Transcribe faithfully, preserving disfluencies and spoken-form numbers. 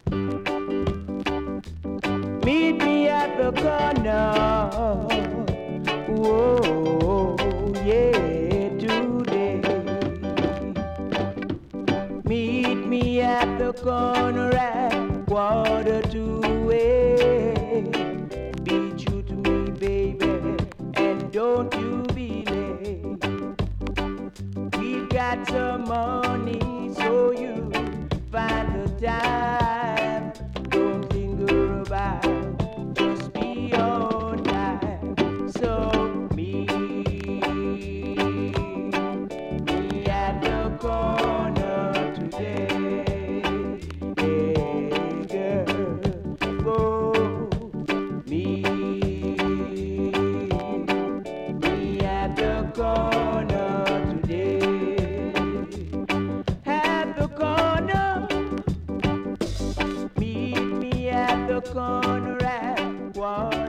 Meet me at the corner. Whoa, yeah, today. Meet me at the corner at quarter to eight. Be true to me, baby, and don't you be late. We've got some money, so you find the time. Don't linger about, just be on time. So meet me at the corner today. Hey girl, go meet me at the corner today. At the corner, meet me at the corner at one.